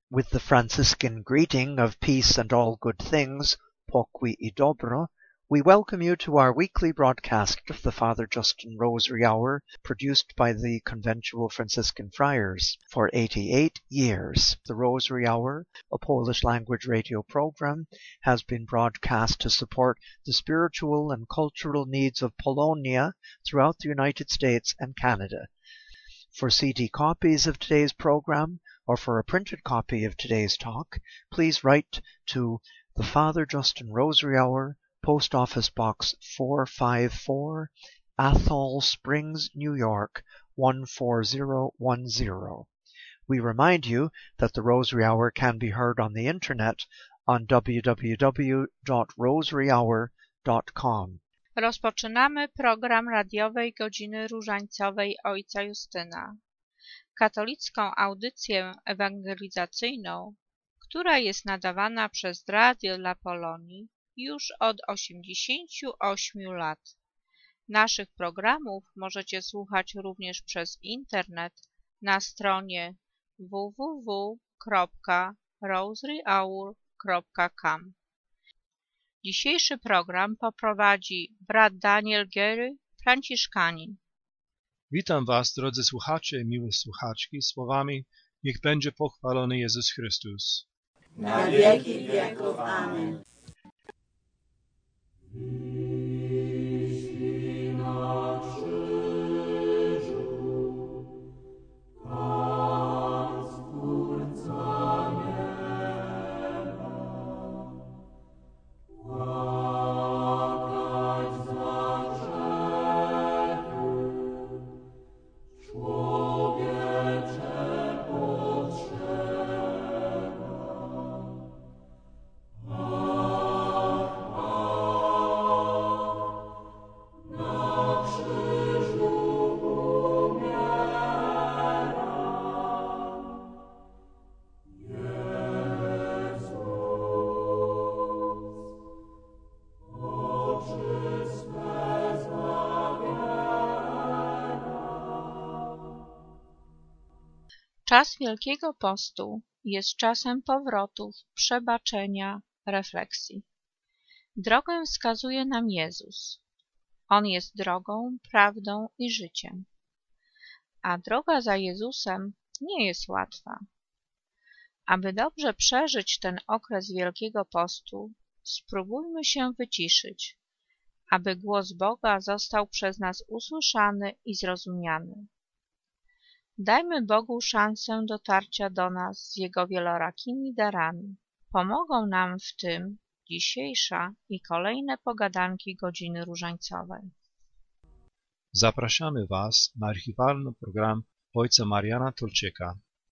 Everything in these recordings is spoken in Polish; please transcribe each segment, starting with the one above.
With the Franciscan greeting of peace and all good things, pokój i dobro, we welcome you to our weekly broadcast of the Father Justin Rosary Hour, produced by the Conventual Franciscan Friars for 88 years. The Rosary Hour, a Polish-language radio program, has been broadcast to support the spiritual and cultural needs of Polonia throughout the United States and Canada. For CD copies of today's program, or for a printed copy of today's talk, please write to the Father Justin Rosary Hour, Post Office Box 454, Athol Springs, New York 14010. We remind you that the Rosary Hour can be heard on the internet on www.rosaryhour.com. Rozpoczynamy program radiowej Godziny Różańcowej Ojca Justyna, katolicką audycję ewangelizacyjną, która jest nadawana przez Radio dla Polonii już od 88 lat. Naszych programów możecie słuchać również przez internet na stronie www.rosaryhour.com. Dzisiejszy program poprowadzi brat Daniel Gery, franciszkanin. Witam Was, drodzy słuchacze i miłe słuchaczki, słowami: niech będzie pochwalony Jezus Chrystus. Na wieki wieków. Amen. Czas Wielkiego Postu jest czasem powrotów, przebaczenia, refleksji. Drogę wskazuje nam Jezus. On jest drogą, prawdą i życiem. A droga za Jezusem nie jest łatwa. Aby dobrze przeżyć ten okres Wielkiego Postu, spróbujmy się wyciszyć, aby głos Boga został przez nas usłyszany i zrozumiany. Dajmy Bogu szansę dotarcia do nas z Jego wielorakimi darami. Pomogą nam w tym dzisiejsza i kolejne pogadanki Godziny Różańcowej. Zapraszamy Was na archiwalny program ojca Mariana Tulczyka.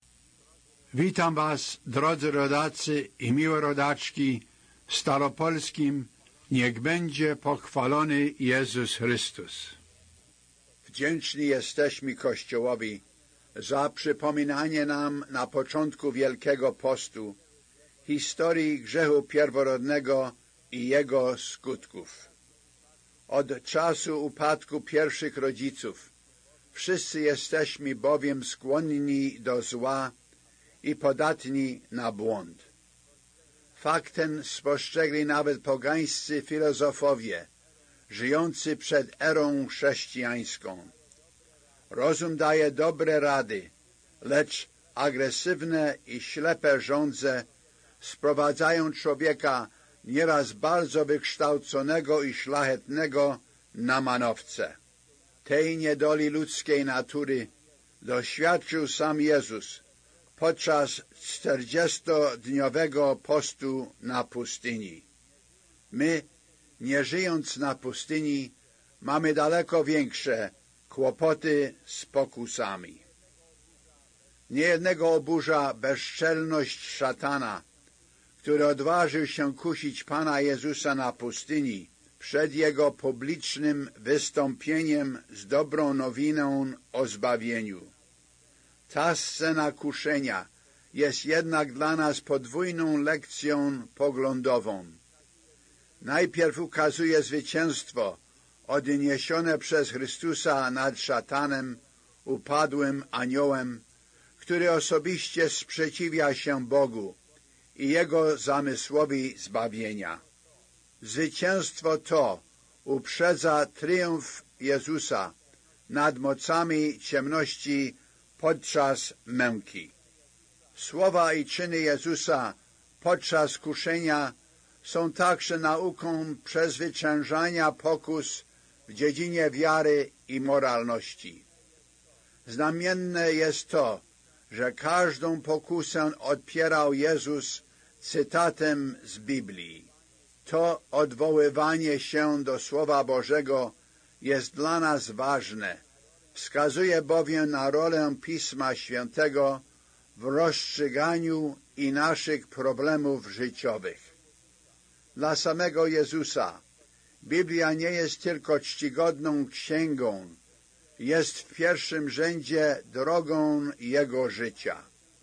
Witam Was, drodzy rodacy i miłe rodaczki, w staropolskim niech będzie pochwalony Jezus Chrystus. Wdzięczni jesteśmy Kościołowi za przypominanie nam na początku Wielkiego Postu historii grzechu pierworodnego i jego skutków. Od czasu upadku pierwszych rodziców wszyscy jesteśmy bowiem skłonni do zła i podatni na błąd. Fakt ten spostrzegli nawet pogańscy filozofowie żyjący przed erą chrześcijańską. Rozum daje dobre rady, lecz agresywne i ślepe żądze sprowadzają człowieka nieraz bardzo wykształconego i szlachetnego na manowce. Tej niedoli ludzkiej natury doświadczył sam Jezus podczas 40-dniowego postu na pustyni. My, nie żyjąc na pustyni, mamy daleko większe kłopoty z pokusami. Niejednego oburza bezczelność szatana, który odważył się kusić Pana Jezusa na pustyni przed Jego publicznym wystąpieniem z dobrą nowiną o zbawieniu. Ta scena kuszenia jest jednak dla nas podwójną lekcją poglądową. Najpierw ukazuje zwycięstwo odniesione przez Chrystusa nad szatanem, upadłym aniołem, który osobiście sprzeciwia się Bogu i Jego zamysłowi zbawienia. Zwycięstwo to uprzedza triumf Jezusa nad mocami ciemności podczas męki. Słowa i czyny Jezusa podczas kuszenia są także nauką przezwyciężania pokus w dziedzinie wiary i moralności. Znamienne jest to, że każdą pokusę odpierał Jezus cytatem z Biblii. To odwoływanie się do Słowa Bożego jest dla nas ważne. Wskazuje bowiem na rolę Pisma Świętego w rozstrzyganiu i naszych problemów życiowych. Dla samego Jezusa Biblia nie jest tylko czcigodną księgą, jest w pierwszym rzędzie drogą Jego życia.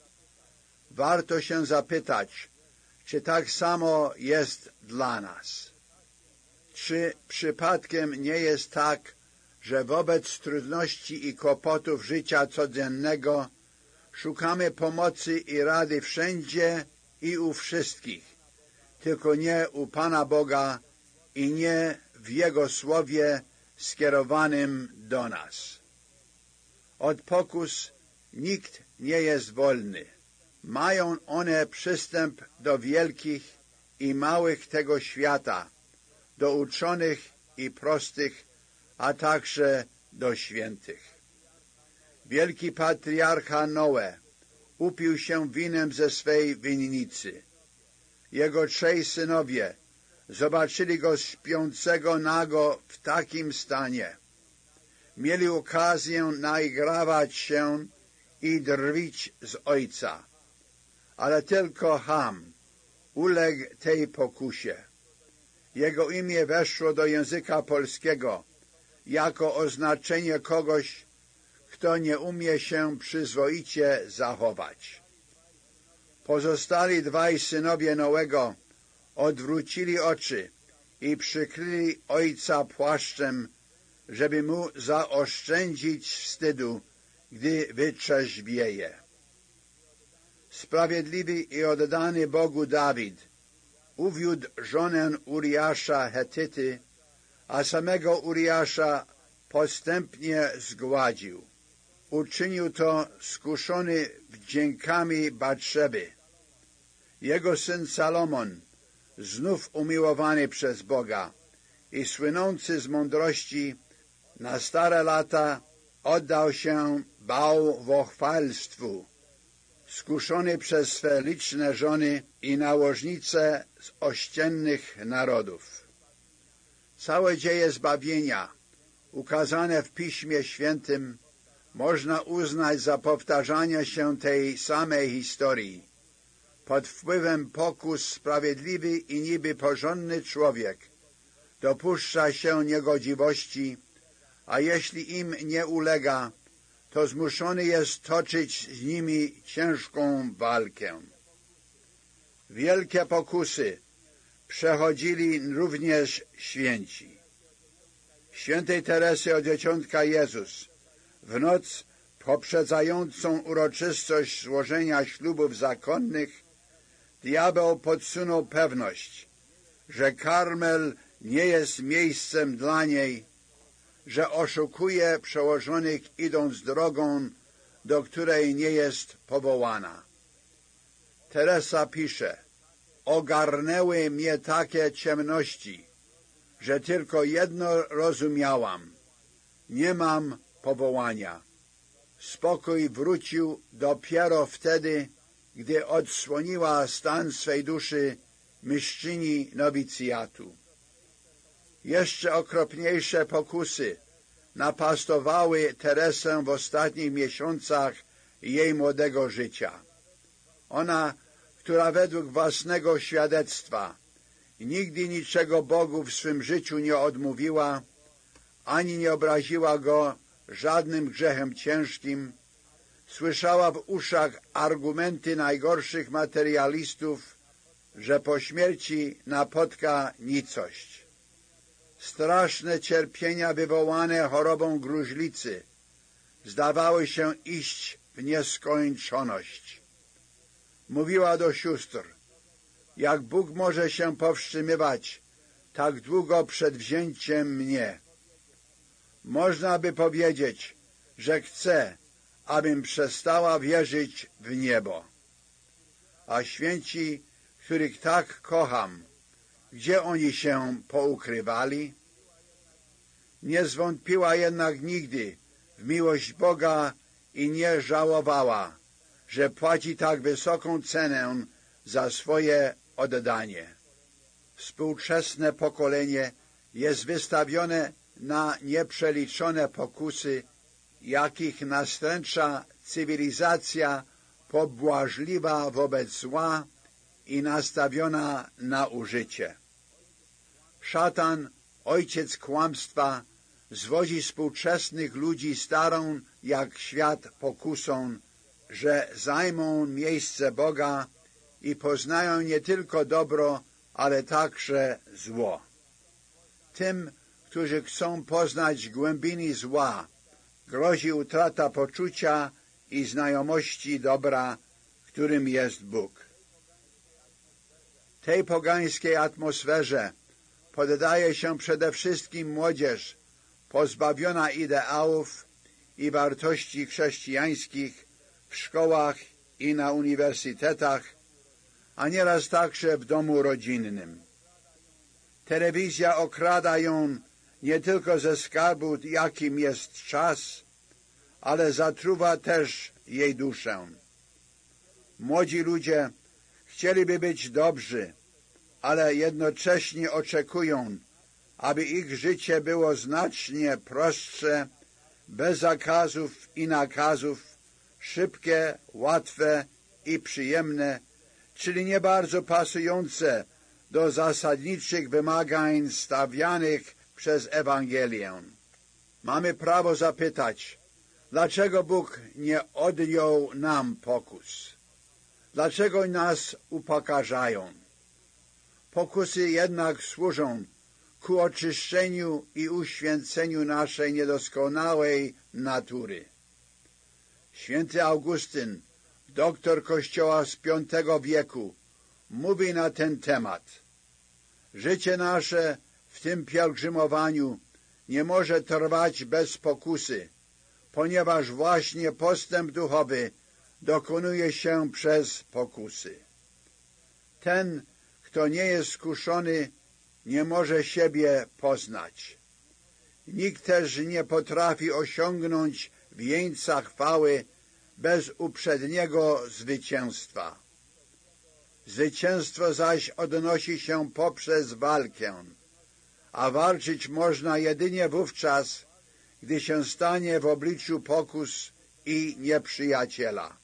Warto się zapytać, czy tak samo jest dla nas. Czy przypadkiem nie jest tak, że wobec trudności i kłopotów życia codziennego szukamy pomocy i rady wszędzie i u wszystkich, tylko nie u Pana Boga i nie w Jego Słowie skierowanym do nas. Od pokus nikt nie jest wolny. Mają one przystęp do wielkich i małych tego świata, do uczonych i prostych, a także do świętych. Wielki patriarcha Noe upił się winem ze swej winnicy. Jego 3 synowie zobaczyli go śpiącego nago w takim stanie. Mieli okazję naigrawać się i drwić z ojca. Ale tylko Ham uległ tej pokusie. Jego imię weszło do języka polskiego jako oznaczenie kogoś, kto nie umie się przyzwoicie zachować. Pozostali 2 synowie Noego odwrócili oczy i przykryli ojca płaszczem, żeby mu zaoszczędzić wstydu, gdy wytrzeźwieje. Sprawiedliwy i oddany Bogu Dawid uwiódł żonę Uriasza Hetyty, a samego Uriasza postępnie zgładził. Uczynił to skuszony wdziękami Batszeby. Jego syn Salomon, znów umiłowany przez Boga i słynący z mądrości, na stare lata oddał się bałwochwalstwu, skuszony przez swe liczne żony i nałożnice z ościennych narodów. Całe dzieje zbawienia, ukazane w Piśmie Świętym, można uznać za powtarzanie się tej samej historii. Pod wpływem pokus sprawiedliwy i niby porządny człowiek dopuszcza się niegodziwości, a jeśli im nie ulega, to zmuszony jest toczyć z nimi ciężką walkę. Wielkie pokusy przechodzili również święci. Świętej Teresy od Dzieciątka Jezus w noc poprzedzającą uroczystość złożenia ślubów zakonnych diabeł podsunął pewność, że Karmel nie jest miejscem dla niej, że oszukuje przełożonych, idąc drogą, do której nie jest powołana. Teresa pisze: ogarnęły mnie takie ciemności, że tylko jedno rozumiałam: nie mam powołania. Spokój wrócił dopiero wtedy, gdy odsłoniła stan swej duszy mistrzyni nowicjatu. Jeszcze okropniejsze pokusy napastowały Teresę w ostatnich miesiącach jej młodego życia. Ona, która według własnego świadectwa nigdy niczego Bogu w swym życiu nie odmówiła, ani nie obraziła Go żadnym grzechem ciężkim, słyszała w uszach argumenty najgorszych materialistów, że po śmierci napotka nicość. Straszne cierpienia wywołane chorobą gruźlicy zdawały się iść w nieskończoność. Mówiła do sióstr: jak Bóg może się powstrzymywać tak długo przed wzięciem mnie? Można by powiedzieć, że chce, abym przestała wierzyć w niebo. A święci, których tak kocham, gdzie oni się poukrywali? Nie zwątpiła jednak nigdy w miłość Boga i nie żałowała, że płaci tak wysoką cenę za swoje oddanie. Współczesne pokolenie jest wystawione na nieprzeliczone pokusy, jakich nastręcza cywilizacja pobłażliwa wobec zła i nastawiona na użycie. Szatan, ojciec kłamstwa, zwodzi współczesnych ludzi starą jak świat pokusą, że zajmą miejsce Boga i poznają nie tylko dobro, ale także zło. Tym, którzy chcą poznać głębiny zła, grozi utrata poczucia i znajomości dobra, którym jest Bóg. Tej pogańskiej atmosferze poddaje się przede wszystkim młodzież pozbawiona ideałów i wartości chrześcijańskich w szkołach i na uniwersytetach, a nieraz także w domu rodzinnym. Telewizja okrada ją nie tylko ze skarbu, jakim jest czas, ale zatruwa też jej duszę. Młodzi ludzie chcieliby być dobrzy, ale jednocześnie oczekują, aby ich życie było znacznie prostsze, bez zakazów i nakazów, szybkie, łatwe i przyjemne, czyli nie bardzo pasujące do zasadniczych wymagań stawianych przez Ewangelię. Mamy prawo zapytać, dlaczego Bóg nie odjął nam pokus? Dlaczego nas upokarzają? Pokusy jednak służą ku oczyszczeniu i uświęceniu naszej niedoskonałej natury. Święty Augustyn, doktor Kościoła z V wieku, mówi na ten temat: życie nasze w tym pielgrzymowaniu nie może trwać bez pokusy, ponieważ właśnie postęp duchowy dokonuje się przez pokusy. Ten, kto nie jest skuszony, nie może siebie poznać. Nikt też nie potrafi osiągnąć wieńca chwały bez uprzedniego zwycięstwa. Zwycięstwo zaś odnosi się poprzez walkę, a walczyć można jedynie wówczas, gdy się stanie w obliczu pokus i nieprzyjaciela.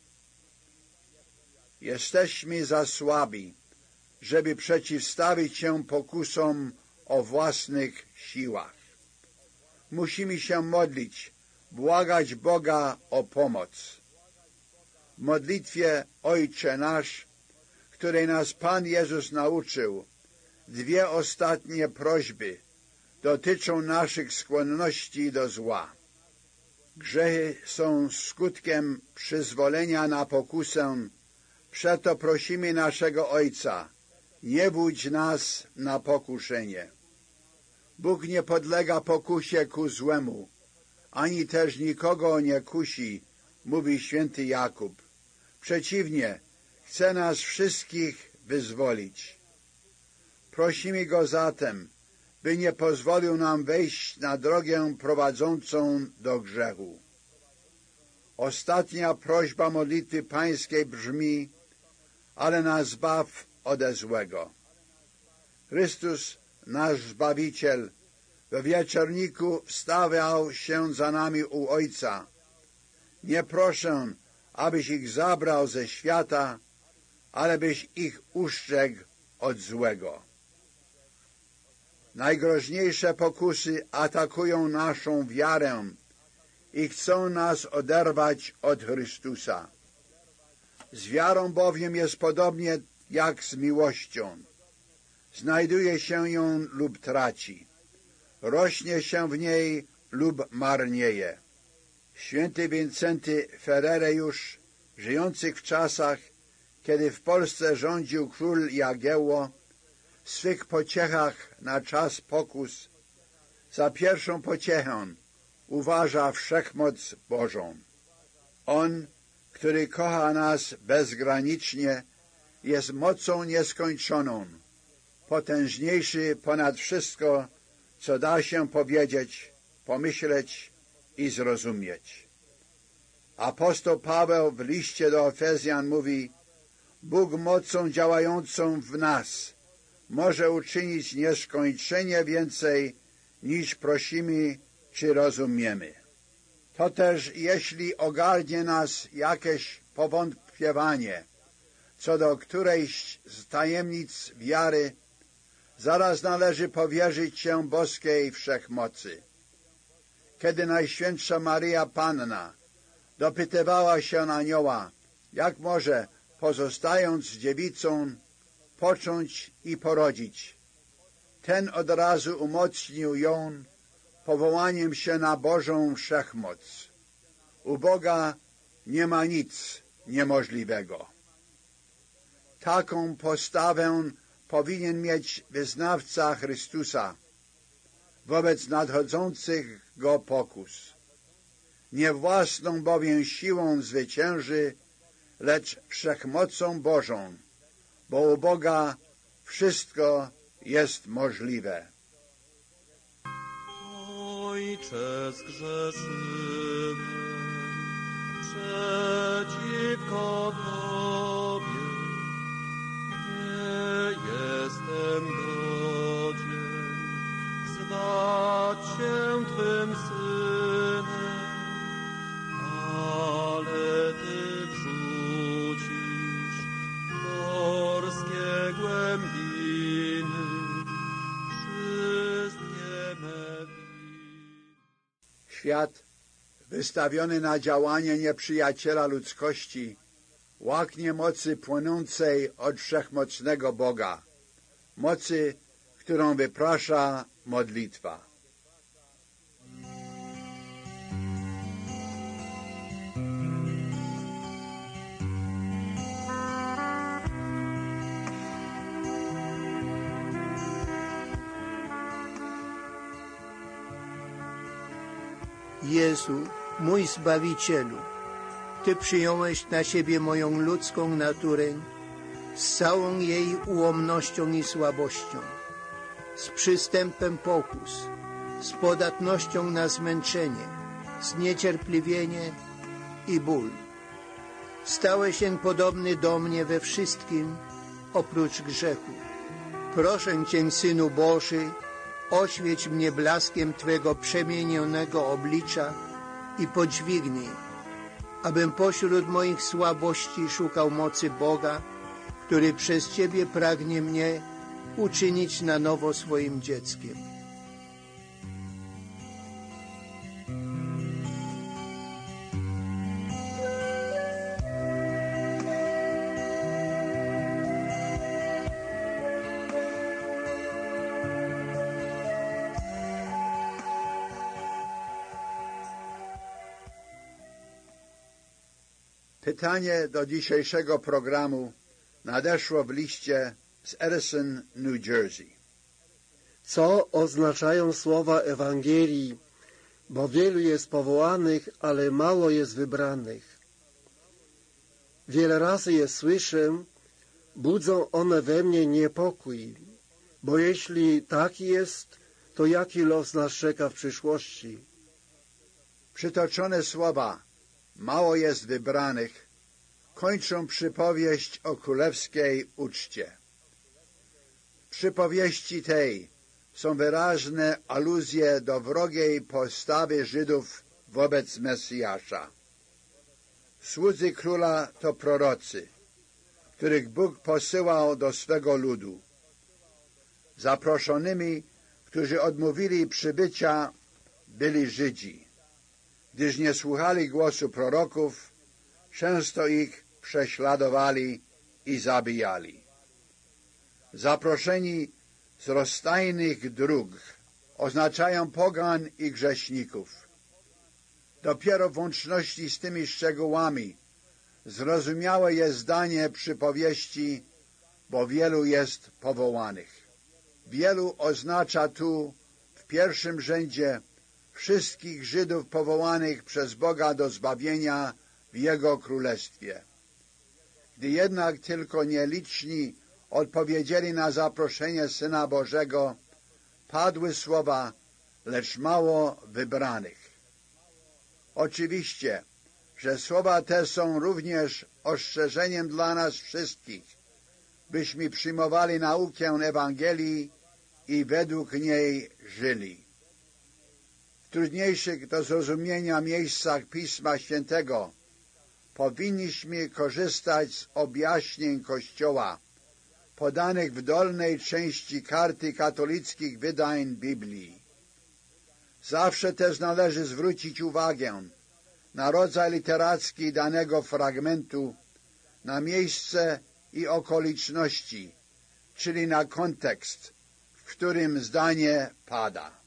Jesteśmy za słabi, żeby przeciwstawić się pokusom o własnych siłach. Musimy się modlić, błagać Boga o pomoc. W modlitwie Ojcze Nasz, której nas Pan Jezus nauczył, dwie ostatnie prośby dotyczą naszych skłonności do zła. Grzechy są skutkiem przyzwolenia na pokusę, przeto prosimy naszego Ojca: nie budź nas na pokuszenie. Bóg nie podlega pokusie ku złemu, ani też nikogo nie kusi, mówi święty Jakub. Przeciwnie, chce nas wszystkich wyzwolić. Prosimy Go zatem, by nie pozwolił nam wejść na drogę prowadzącą do grzechu. Ostatnia prośba modlitwy pańskiej brzmi: ale nas zbaw ode złego. Chrystus, nasz Zbawiciel, w wieczorniku wstawiał się za nami u Ojca. Nie proszę, abyś ich zabrał ze świata, ale byś ich ustrzegł od złego. Najgroźniejsze pokusy atakują naszą wiarę i chcą nas oderwać od Chrystusa. Z wiarą bowiem jest podobnie jak z miłością. Znajduje się ją lub traci. Rośnie się w niej lub marnieje. Święty Wincenty Ferrereiusz, żyjący w czasach, kiedy w Polsce rządził król Jagiełło, w swych pociechach na czas pokus za pierwszą pociechę uważa wszechmoc Bożą. On, który kocha nas bezgranicznie, jest mocą nieskończoną, potężniejszy ponad wszystko, co da się powiedzieć, pomyśleć i zrozumieć. Apostoł Paweł w liście do Efezjan mówi: Bóg mocą działającą w nas może uczynić nieskończenie więcej, niż prosimy czy rozumiemy. To też jeśli ogarnie nas jakieś powątpiewanie co do którejś z tajemnic wiary, zaraz należy powierzyć się boskiej wszechmocy. Kiedy Najświętsza Maryja Panna dopytywała się anioła, jak może, pozostając dziewicą, począć i porodzić, ten od razu umocnił ją powołaniem się na Bożą wszechmoc. U Boga nie ma nic niemożliwego. Taką postawę powinien mieć wyznawca Chrystusa wobec nadchodzących go pokus. Nie własną bowiem siłą zwycięży, lecz wszechmocą Bożą, bo u Boga wszystko jest możliwe. Ojcze, zgrzeszyłem przeciwko Tobie, nie jestem godzien zwać się Twym Synem, ale Ty wrzucisz morskie głębiny wszystkie me winy. Świat wystawiony na działanie nieprzyjaciela ludzkości łaknie mocy płynącej od wszechmocnego Boga, mocy, którą wyprasza modlitwa. Jezu, mój Zbawicielu, Ty przyjąłeś na siebie moją ludzką naturę z całą jej ułomnością i słabością, z przystępem pokus, z podatnością na zmęczenie, zniecierpliwienie i ból. Stałeś się podobny do mnie we wszystkim, oprócz grzechu. Proszę Cię, Synu Boży, oświeć mnie blaskiem Twego przemienionego oblicza i podźwignij, abym pośród moich słabości szukał mocy Boga, który przez Ciebie pragnie mnie uczynić na nowo swoim dzieckiem. Pytanie do dzisiejszego programu nadeszło w liście z Edison, New Jersey. Co oznaczają słowa Ewangelii, bo wielu jest powołanych, ale mało jest wybranych? Wiele razy je słyszę, budzą one we mnie niepokój, bo jeśli tak jest, to jaki los nas czeka w przyszłości? Przytoczone słowa mało jest wybranych kończą przypowieść o królewskiej uczcie. W przypowieści tej są wyraźne aluzje do wrogiej postawy Żydów wobec Mesjasza. Słudzy króla to prorocy, których Bóg posyłał do swego ludu. Zaproszonymi, którzy odmówili przybycia, byli Żydzi. Gdyż nie słuchali głosu proroków, często ich prześladowali i zabijali. Zaproszeni z rozstajnych dróg oznaczają pogan i grzeszników. Dopiero w łączności z tymi szczegółami zrozumiałe jest zdanie przypowieści, bo wielu jest powołanych. Wielu oznacza tu w pierwszym rzędzie wszystkich Żydów powołanych przez Boga do zbawienia w Jego Królestwie. Gdy jednak tylko nieliczni odpowiedzieli na zaproszenie Syna Bożego, padły słowa, lecz mało wybranych. Oczywiście, że słowa te są również ostrzeżeniem dla nas wszystkich, byśmy przyjmowali naukę Ewangelii i według niej żyli. W trudniejszych do zrozumienia miejscach Pisma Świętego powinniśmy korzystać z objaśnień Kościoła podanych w dolnej części karty katolickich wydań Biblii. Zawsze też należy zwrócić uwagę na rodzaj literacki danego fragmentu, na miejsce i okoliczności, czyli na kontekst, w którym zdanie pada.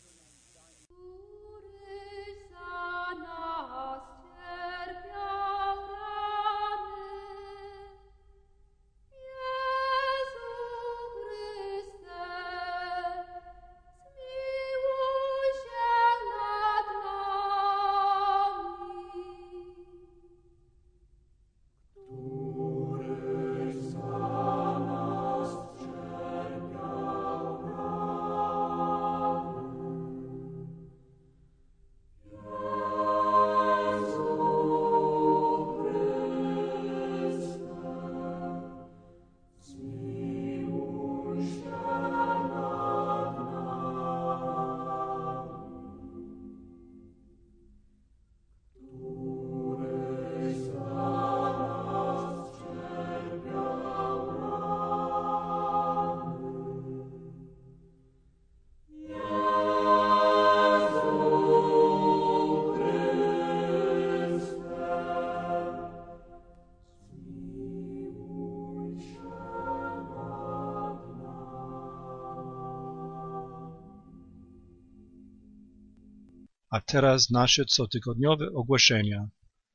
A teraz nasze cotygodniowe ogłoszenia.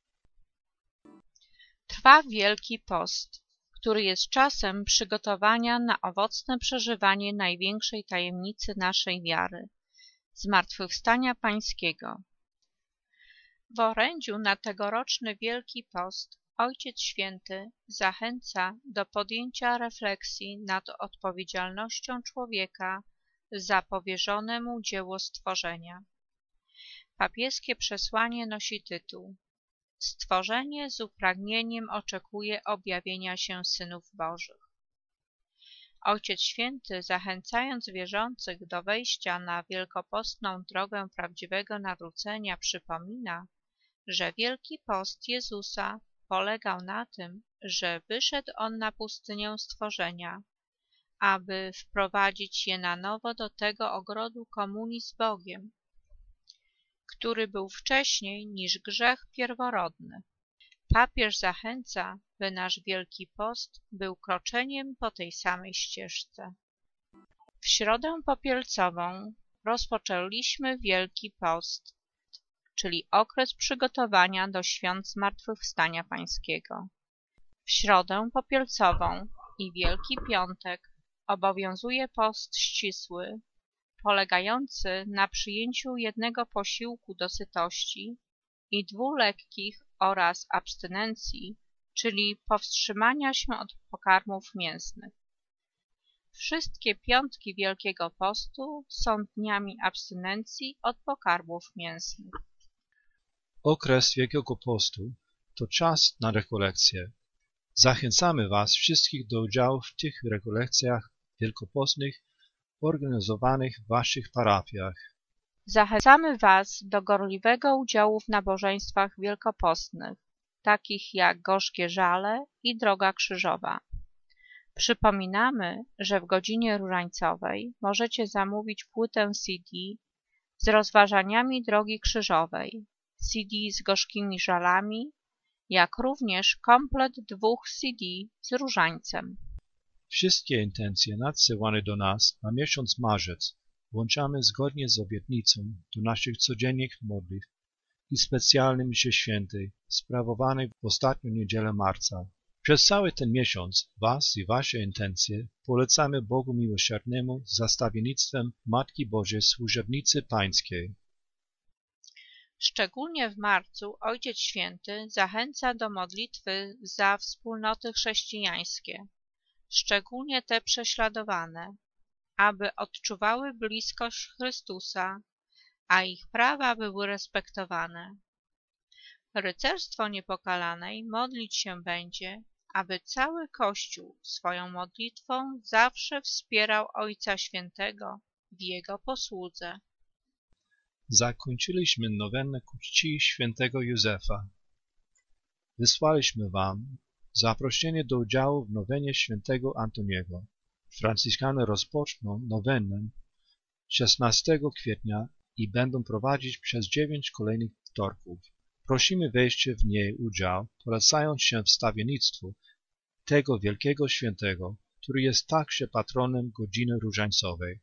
Trwa Wielki Post, który jest czasem przygotowania na owocne przeżywanie największej tajemnicy naszej wiary – Zmartwychwstania Pańskiego. W orędziu na tegoroczny Wielki Post Ojciec Święty zachęca do podjęcia refleksji nad odpowiedzialnością człowieka za powierzone mu dzieło stworzenia. Papieskie przesłanie nosi tytuł: Stworzenie z upragnieniem oczekuje objawienia się synów Bożych. Ojciec Święty, zachęcając wierzących do wejścia na wielkopostną drogę prawdziwego nawrócenia, przypomina, że Wielki Post Jezusa polegał na tym, że wyszedł On na pustynię stworzenia, aby wprowadzić je na nowo do tego ogrodu komunii z Bogiem, który był wcześniej niż grzech pierworodny. Papież zachęca, by nasz Wielki Post był kroczeniem po tej samej ścieżce. W Środę Popielcową rozpoczęliśmy Wielki Post, czyli okres przygotowania do świąt Zmartwychwstania Pańskiego. W Środę Popielcową i Wielki Piątek obowiązuje post ścisły, polegający na przyjęciu jednego posiłku do sytości i 2 lekkich oraz abstynencji, czyli powstrzymania się od pokarmów mięsnych. Wszystkie piątki Wielkiego Postu są dniami abstynencji od pokarmów mięsnych. Okres Wielkiego Postu to czas na rekolekcje. Zachęcamy Was wszystkich do udziału w tych rekolekcjach wielkopostnych organizowanych w Waszych parafiach. Zachęcamy Was do gorliwego udziału w nabożeństwach wielkopostnych, takich jak Gorzkie Żale i Droga Krzyżowa. Przypominamy, że w godzinie różańcowej możecie zamówić płytę CD z rozważaniami Drogi Krzyżowej, CD z Gorzkimi Żalami, jak również komplet 2 CD z różańcem. Wszystkie intencje nadsyłane do nas na miesiąc marzec włączamy zgodnie z obietnicą do naszych codziennych modlitw i specjalnej mszy świętej sprawowanej w ostatnią niedzielę marca. Przez cały ten miesiąc was i wasze intencje polecamy Bogu Miłosiernnemu za stawiennictwem Matki Bożej Służebnicy Pańskiej. Szczególnie w marcu Ojciec Święty zachęca do modlitwy za wspólnoty chrześcijańskie, szczególnie te prześladowane, aby odczuwały bliskość Chrystusa, a ich prawa były respektowane. Rycerstwo Niepokalanej modlić się będzie, aby cały Kościół swoją modlitwą zawsze wspierał Ojca Świętego w jego posłudze. Zakończyliśmy nowennę ku czci świętego Józefa. Wysłaliśmy wam zaproszenie do udziału w nowenie świętego Antoniego. Franciszkanie rozpoczną nowennę 16 kwietnia i będą prowadzić przez 9 kolejnych wtorków. Prosimy wejście w niej udział, polecając się wstawiennictwu tego wielkiego świętego, który jest także patronem godziny różańcowej.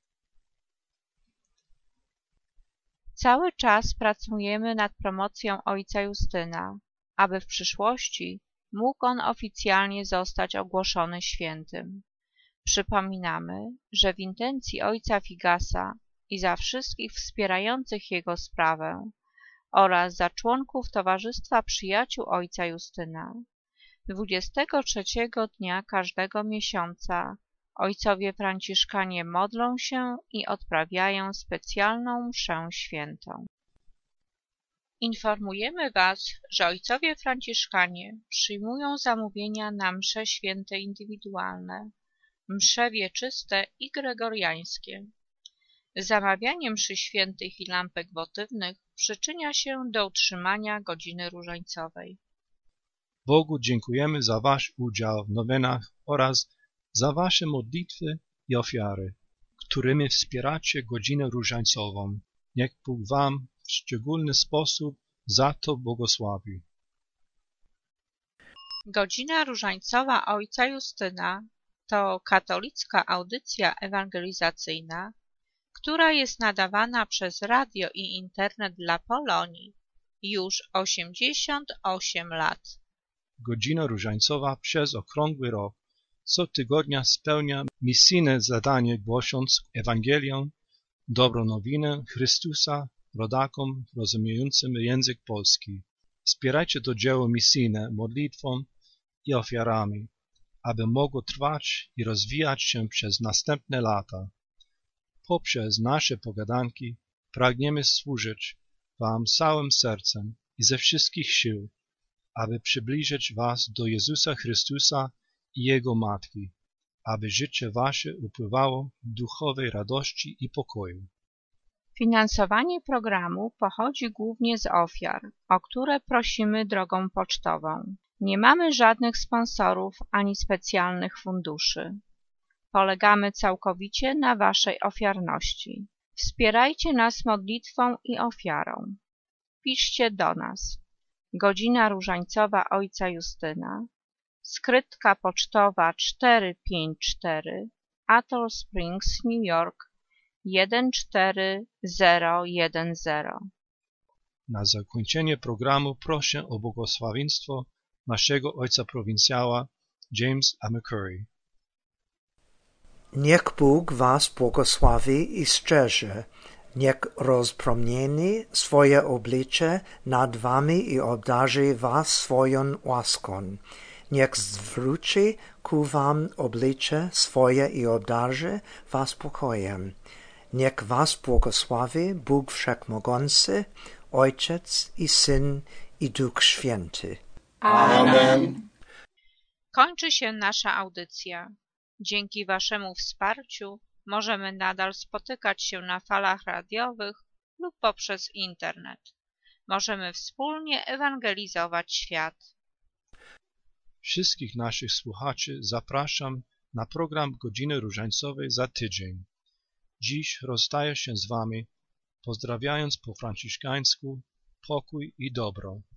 Cały czas pracujemy nad promocją ojca Justyna, aby w przyszłości mógł on oficjalnie zostać ogłoszony świętym. Przypominamy, że w intencji ojca Figasa i za wszystkich wspierających jego sprawę oraz za członków Towarzystwa Przyjaciół ojca Justyna 23 dnia każdego miesiąca ojcowie franciszkanie modlą się i odprawiają specjalną mszę świętą. Informujemy Was, że ojcowie franciszkanie przyjmują zamówienia na msze święte indywidualne, msze wieczyste i gregoriańskie. Zamawianie mszy świętych i lampek wotywnych przyczynia się do utrzymania godziny różańcowej. Bogu dziękujemy za wasz udział w nowenach oraz za wasze modlitwy i ofiary, którymi wspieracie godzinę różańcową. Niech Bóg wam w szczególny sposób za to błogosławi. Godzina różańcowa ojca Justyna to katolicka audycja ewangelizacyjna, która jest nadawana przez radio i internet dla Polonii już 88 lat. Godzina różańcowa przez okrągły rok co tygodnia spełnia misyjne zadanie, głosząc Ewangelię, dobrą nowinę Chrystusa rodakom rozumiejącym język polski. Wspierajcie to dzieło misyjne modlitwą i ofiarami, aby mogło trwać i rozwijać się przez następne lata. Poprzez nasze pogadanki pragniemy służyć wam całym sercem i ze wszystkich sił, aby przybliżyć was do Jezusa Chrystusa i Jego Matki, aby życie wasze upływało w duchowej radości i pokoju. Finansowanie programu pochodzi głównie z ofiar, o które prosimy drogą pocztową. Nie mamy żadnych sponsorów ani specjalnych funduszy. Polegamy całkowicie na waszej ofiarności. Wspierajcie nas modlitwą i ofiarą. Piszcie do nas. Godzina różańcowa ojca Justyna, skrytka pocztowa 454, Atoll Springs, New York 14010. Na zakończenie programu proszę o błogosławieństwo naszego ojca prowincjała James A. McCurry. Niech Bóg was błogosławi i strzeże. Niech rozpromieni swoje oblicze nad wami i obdarzy was swoją łaską. Niech zwróci ku wam oblicze swoje i obdarzy was pokojem. Niech was błogosławi Bóg Wszechmogący, Ojciec i Syn i Duch Święty. Amen. Kończy się nasza audycja. Dzięki waszemu wsparciu możemy nadal spotykać się na falach radiowych lub poprzez internet. Możemy wspólnie ewangelizować świat. Wszystkich naszych słuchaczy zapraszam na program Godziny Różańcowej za tydzień. Dziś rozstaję się z wami, pozdrawiając po franciszkańsku pokój i dobro.